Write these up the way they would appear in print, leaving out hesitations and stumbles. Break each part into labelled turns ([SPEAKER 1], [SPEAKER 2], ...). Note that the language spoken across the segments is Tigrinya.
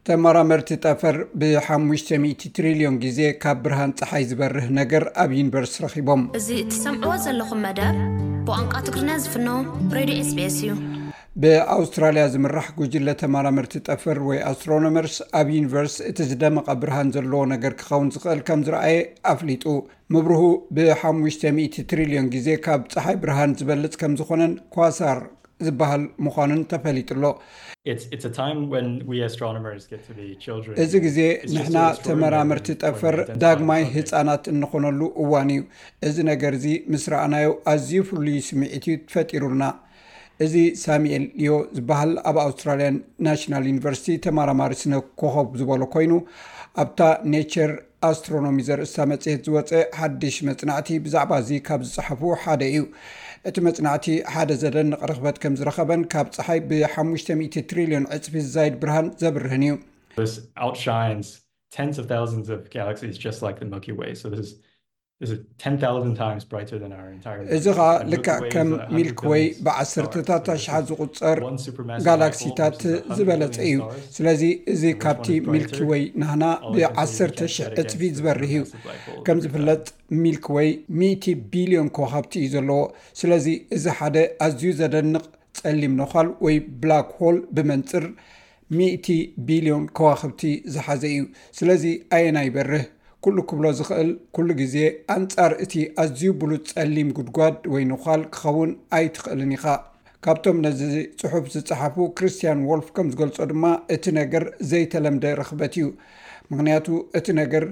[SPEAKER 1] ተመራመርቲ ጠፈር ብ500 ትሪልዮን ጊዜ ካብ ብርሃን ፀሓይ ዝበርህ ነገር ኣብ ዩኒቨርስ ረኺቦም።
[SPEAKER 2] እዚ እትሰምዕዎ ዘለኹም መደብ ብቋንቋ ትግርኛ ዝፍኖ ሬድዮ SBS እዩ።
[SPEAKER 1] በአውስትራሊያ ዝምራሕ ጉጅለ ተመራመርቲ ጠፈር ወይ አስትሮኖመርስ ኣብ ዩኒቨርስ እቲ ዝደመቐ ብርሃን ዘለዎ ነገር ክኸውን ዝኽእል ከም ዝረኣየ ኣፍሊጡ። ምብርሁ ብ500 ትሪልዮን ጊዜ ካብ ፀሓይ ብርሃን ዝበልጽ ከም ዝኾነን ኳሳር ዝበሃል ምዃኑን ተፈሊጡሎ።
[SPEAKER 3] It's a time when we astronomers get to be children.
[SPEAKER 1] እዚ ጊዜ ንሕና ተመራመርቲ ጠፈር ዳግማይ ህፃናት እንኾነሉ እዋን እዩ። እዚ ነገር እዚ ምስ ረኣናዮ ኣዝዩ ፍሉይ ስምዒት ፈጢሩልና። እዚ ሳሙኤል ሊዮ ዝበሃል ኣብ ኣውስትራልያን ናሽናል ዩኒቨርሲቲ ተመራማሪ ስነ ኮኸብ ዝበሎ ኮይኑ ኣብታ ኔቸር ኣስትሮኖሚ ዘርእስታ መጽሔት ዝወፀ ሓድሽ መጽናዕቲ ብዛዕባ እዚ ካብ ዝፅሓፉ ሓደ እዩ። እቲ መጽናዕቲ ሓደ ዘደንቕ ርኽበት ከም ዝረኸበን ካብ ፀሓይ ብ500 ትሪልዮን ዕፅፊ ዝዛይድ ብርሃን ዘብርህን እዩ።
[SPEAKER 3] This outshines tens of thousands of galaxies just like the Milky Way. So this is 10,000 times brighter than our entire
[SPEAKER 1] እዚ ኸኣ ልክዕ ከም ሚልክ ዌይ ብዓሰርተታት ኣሽሓት ዝቁፀር ጋላክሲታት ዝበለፀ እዩ። ስለዚ እዚ ካብቲ ሚልክ ዌይ ናህና ብ10,000 ዕፅፊ ዝበርህ እዩ። ከም ዝፍለጥ ሚልክ ዌይ 100 ቢልዮን ከዋኽብቲ እዩ ዘለዎ። ስለዚ እዚ ሓደ ኣዝዩ ዘደንቕ ጸሊም ነዃል ወይ ብላክ ሆል ብመንፅር 100 ቢልዮን ከዋኽብቲ ዝሓዘ እዩ። ስለዚ ኣየና ይበርህ ኩሉ ክብሎ ዝኽእል ኩሉ ጊዜ ኣንጻር እቲ ኣዝዩ ብሉፅ ጸሊም ጉድጓድ ወይ ነዃል ክኸውን ኣይትኽእልን ኢኻ። ካብቶም ነዚ ጽሑፍ ዝጸሓፉ ክርስቲያን ወልፍ ከም ዝገልጾ ድማ እቲ ነገር ዘይተለምደ ርኽበት እዩ። ምክንያቱ እቲ ነገር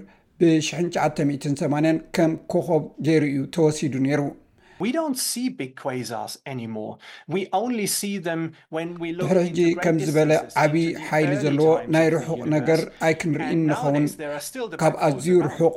[SPEAKER 1] ብ1980 ከም ኮኸብ ገይሩ እዩ ተወሲዱ ነይሩ።
[SPEAKER 4] We don't see big quasars anymore. We only see them when we look
[SPEAKER 1] ሕጂ ከም ዝበለ ዓብይ ሓይሊ ዘለዎ ናይ ርሑቕ ነገር ኣይክንርኢን ንኸውን። ካብ ኣዝዩ ርሑቕ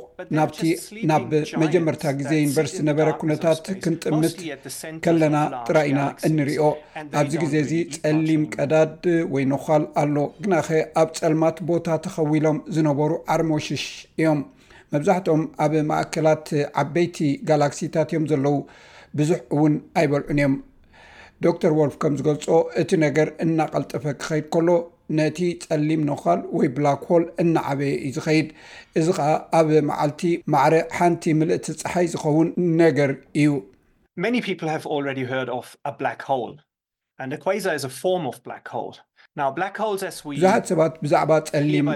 [SPEAKER 1] ናብ መጀመርታ ጊዜ ዩኒቨርሲቲ ነበረ ኩነታት ክንጥምት ከለና ጥራኢና እንሪኦ። ኣብዚ ጊዜ እዚ ጸሊም ቀዳድ ወይ ነዃል ኣሎ፣ ግናኸ ኣብ ጸልማት ቦታ ተኸዊሎም ዝነበሩ ዓርሞሽሽ እዮም። መብዛሕትኦም ኣብ ማእከላት ዓበይቲ ጋላክሲታት እዮም ዘለዉ፣ ብዙሕ እውን ኣይበልዑን እዮም። ዶክተር ወልፍ ከም ዝገልጾ እቲ ነገር እናቐልጠፈ ክኸይድ ከሎ ነቲ ጸሊም ነዃል ወይ ብላክ ሆል እናዓበየ እዩ ዝኸይድ። እዚ ከዓ ኣብ መዓልቲ ማዕረ ሓንቲ ምልእቲ ፀሓይ ዝኸውን ነገር እዩ።
[SPEAKER 4] Many people have already heard of a black hole, and a quasar is a form of black hole. Now black holes as we
[SPEAKER 1] ብዙሓት ሰባት ብዛዕባ ጸሊም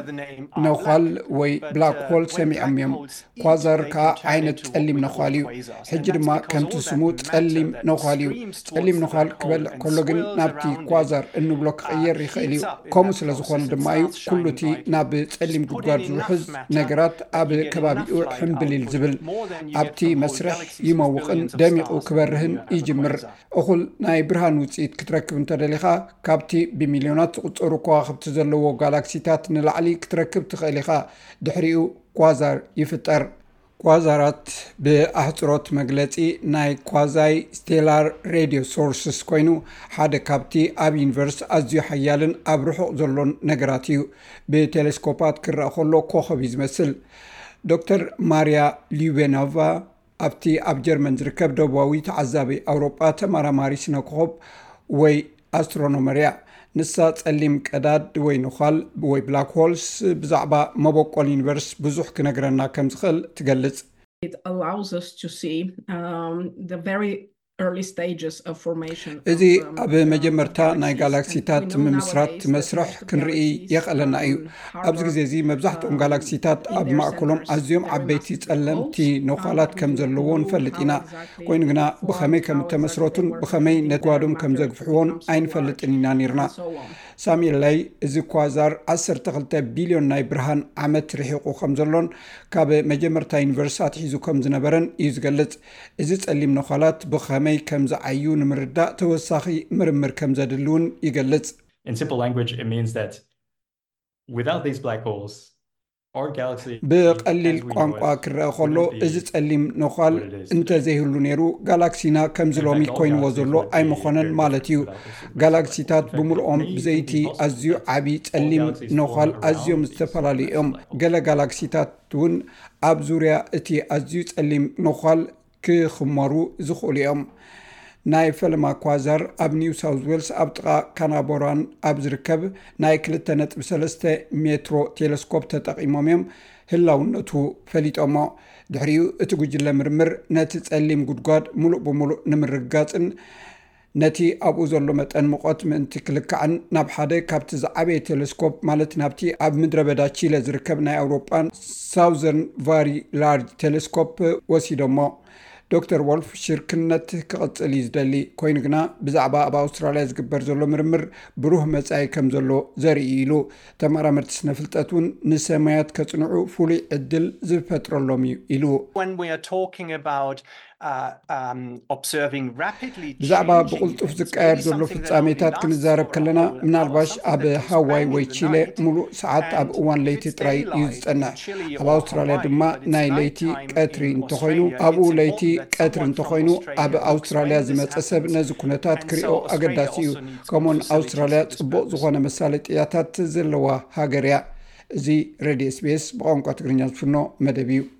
[SPEAKER 1] ነዃል ወይ ብላክ ሆል ሰሚዖም እዮም። ኳዛር ከዓ ዓይነት ጸሊም ነዃል እዩ። ሕጂ ድማ ከምቲ ስሙ ጸሊም ነዃል እዩ። ጸሊም ነዃል ክበልዕ ከሎ ግን ናብቲ ኳዛር እንብሎ ክቕየር ይኽእል እዩ። ከምኡ ስለ ዝኾነ ድማ እዩ ኩሉቲ ናብ ጸሊም ጉድጓድ ዝውሕዝ ነገራት ኣብ ከባቢኡ ሕምብሊል ዝብል ኣብቲ መስርሕ ይመውቕን ደሚቑ ክበርህን ይጅምር። እኹል ናይ ብርሃን ውፅኢት ክትረክብ እንተደሊኻ ካብቲ ብሚልዮናት ዝቁፀሩ ከዋኽብቲ ዘለዎ ጋላክሲታት ንላዕሊ ክትረክብ ትኽእል ኢኻ። ድሕሪኡ ኳዛር ይፍጠር። ኳዛራት ብኣሕፅሮት መግለፂ ናይ ኳዛይ ስቴላር ሬድዮ ሶርስስ ኮይኑ ሓደ ካብቲ ኣብ ዩኒቨርስ ኣዝዩ ሓያልን ኣብ ርሑቕ ዘሎን ነገራት እዩ። ብቴሌስኮፓት ክረአ ከሎ ኮኸብ እዩ ዝመስል። ዶክተር ማርያ ሊዩቤኖቫ ኣብቲ ኣብ ጀርመን ዝርከብ ደቡባዊ ተዓዛቢ ኣውሮጳ ተመራማሪ ስነ ኮኸብ ወይ ኣስትሮኖመርያ ንሳ ጸሊም ቀዳድ ወይ ነዃል ወይ ብላክ ሆልስ ብዛዕባ መበቆል ዩኒቨርስ ብዙሕ ክነግረና ከም ዝኽእል ትገልጽ።
[SPEAKER 5] It allows us to see the very early stages of formation.
[SPEAKER 1] እዚ ኣብ መጀመርታ ናይ ጋላክሲታት ምምስራት መስርሕ ክንርኢ የኽእለና እዩ። ኣብዚ ግዜ እዚ መብዛሕትኦም ጋላክሲታት ኣብ ማእከሎም ኣዝዮም ዓበይቲ ጸለምቲ ነዃላት ከም ዘለዎ ንፈልጥ ኢና። ኮይኑ ግና ብኸመይ ከም ተመስረቱን ብኸመይ ነጓዶም ከም ዘግፍሕዎን ኣይንፈልጥን ኢና ነርና። ሳሙኤል ላይ እዚ ኳዛር 12 ቢልዮን ናይ ብርሃን ዓመት ርሒቑ ከም ዘሎን ካብ መጀመርታ ዩኒቨርስ ኣትሒዙ ከም ዝነበረን እዩ ዝገልጽ። እዚ ጸሊም ነዃላት ብኸመይ ከም ዝዓዩ ንምርዳእ ተወሳኺ ምርምር ከም ዘድልውን ይገልጽ።
[SPEAKER 3] In simple language, it means that without these black holes, our galaxy
[SPEAKER 1] ብቐሊል ቋንቋ ክረአ ከሎ እዚ ጸሊም ነዃል እንተዘይህሉ ነይሩ ጋላክሲና ከም ዝሎሚ ኮይንዎ ዘሎ ኣይምኾነን ማለት እዩ። ጋላክሲታት ብምልኦም ብዘይቲ ኣዝዩ ዓብዪ ጸሊም ነዃል ኣዝዮም ዝተፈላለዩ እዮም። ገለ ጋላክሲታት እውን ኣብ ዙርያ እቲ ኣዝዩ ጸሊም ነዃል ክኽመሩ ዝኽእሉ እዮም። ናይ ፈለማ ኳዛር ኣብ ኒው ሳውዝ ዌልስ ኣብ ጥቓ ካናቦራን ኣብ ዝርከብ ናይ 2.3 ሜትሮ ቴሌስኮፕ ተጠቒሞም እዮም ህላውነቱ ፈሊጦሞ ድሕሪኡ እቲ ጉጅለ ምርምር ነቲ ጸሊም ጉድጓድ ሙሉእ ብምሉእ ንምርጋጽን ነቲ ኣብኡ ዘሎ መጠን ሙቐት ምእንቲ ክልክዕን ናብ ሓደ ካብቲ ዝዓበየ ቴሌስኮፕ ማለት ናብቲ ኣብ ምድረ በዳ ቺለ ዝርከብ ናይ ኣውሮፓን ሳውዘርን ቫሪ ላርጅ ቴሌስኮፕ ወሲዶሞ ዶክተር ወልፍ ሽርክነት ክቕጽል ይዝደሊ ኮይኑ ግና ብዛዕባ ኣብ ኣውስትራልያ ዝግበር ዘሎ ምርምር ብሩህ መጻኢ ከም ዘሎ ዘርኢ ኢሉ ተመራመርቲ ስነ ፍልጠት እውን ንሰማያት ከጽንዑ ፍሉይ ዕድል ዝፈጥረሎም እዩ ኢሉ ብዛዕባ ብቕልጡፍ ዝቃየር ዘሎ ፍጻሜታት ክንዛረብ ከለና ምናልባሽ ኣብ ሃዋይ ወይ ቺለ ሙሉእ ሰዓት ኣብ እዋን ለይቲ ጥራይ እዩ ዝጸንሕ ኣብ ኣውስትራልያ ድማ ናይ ለይቲ ቀትሪ እንተኾይኑ ኣብኡ ለይቲ ቀትሪ እንተኾይኑ ኣብ ኣውስትራልያ ዝመጸ ሰብ ነዚ ኩነታት ክሪኦ ኣገዳሲ እዩ ከምኡን ኣውስትራልያ ጽቡቕ ዝኾነ መሳለጥያታት ዘለዋ ሃገር እያ እዚ ሬድዮ ኤስቢኤስ ብቋንቋ ትግርኛ ዝፍኖ መደብ እዩ